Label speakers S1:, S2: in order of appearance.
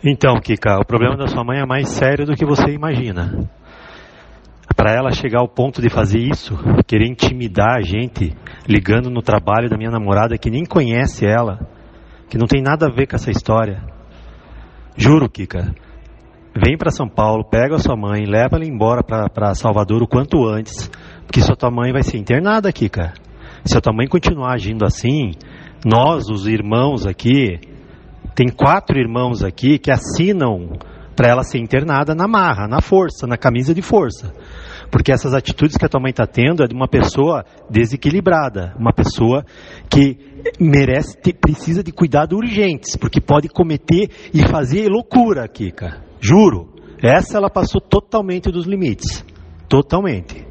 S1: Então, Kika, o problema da sua mãe é mais sério do que você imagina. Para ela chegar ao ponto de fazer isso, querer intimidar a gente, ligando no trabalho da minha namorada que nem conhece ela, que não tem nada a ver com essa história. Juro, Kika, vem para São Paulo, pega a sua mãe, leva ela embora para Salvador o quanto antes, porque sua tua mãe vai ser internada, Kika. Se a tua mãe continuar agindo assim, nós, os irmãos aqui, tem 4 irmãos aqui que assinam para ela ser internada na marra, na força, na camisa de força. Porque essas atitudes que a tua mãe está tendo é de uma pessoa desequilibrada, uma pessoa que precisa de cuidados urgentes, porque pode cometer e fazer loucura, Kika. Juro. Essa ela passou totalmente dos limites. Totalmente.